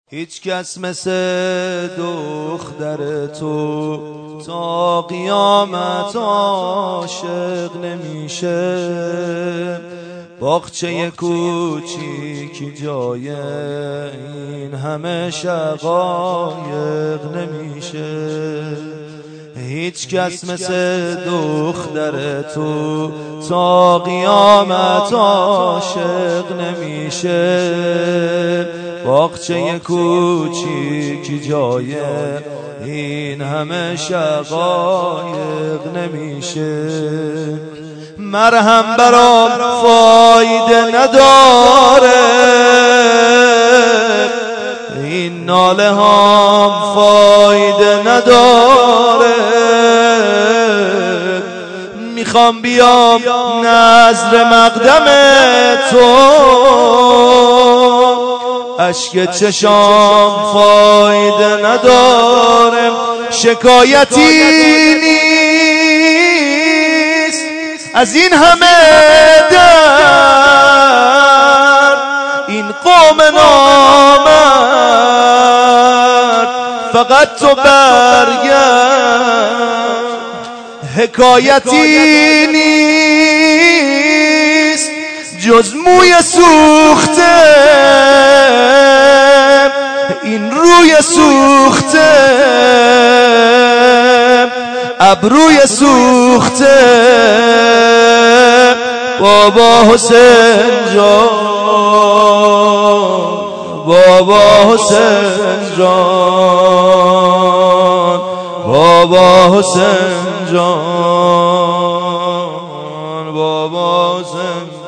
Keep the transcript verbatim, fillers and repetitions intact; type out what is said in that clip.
هیچ کس مثل دختر تو تا قیامت عاشق نمیشه. باغچه کوچیکی جای این همه شقایق نمیشه. هیچ کس مثل دختر تو تا قیامت عاشق نمیشه. باغچه کوچیکی جای این همه شقایق نمیشه. مرهم برام فایده نداره، این ناله هم فایده نداره. میخوام بیام نظر مقدم تو، اشک چشام فایده نداره. شکایتی نیست از این همه در، این قوم نامرد فقط تو برگرد. حکایتی نیست جز موی سوخته، این روی سوخته، ابروی سوخته. بابا حسین جان، بابا حسین جان، بابا حسین جان، بابا حسین